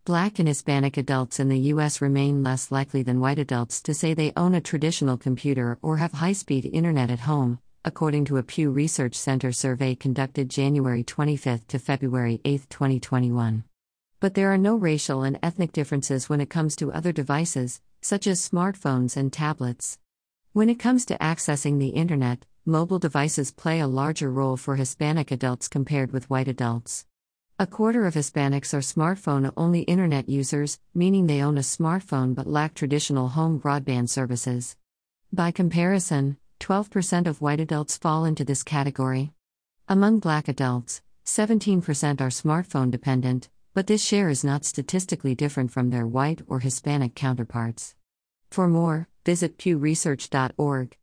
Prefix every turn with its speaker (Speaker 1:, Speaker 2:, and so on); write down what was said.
Speaker 1: Black and Hispanic adults in the U.S. remain less likely than white adults to say they own a traditional computer or have high-speed internet at home, according to a Pew Research Center survey conducted January 25 to February 8, 2021. But there are no racial and ethnic differences when it comes to other devices, such as smartphones and tablets. When it comes to accessing the internet, mobile devices play a larger role for Hispanic adults compared with white adults. A quarter of Hispanics are smartphone-only internet users, meaning they own a smartphone but lack traditional home broadband services. By comparison, 12% of white adults fall into this category. Among Black adults, 17% are smartphone dependent, but this share is not statistically different from their white or Hispanic counterparts. For more, visit pewresearch.org.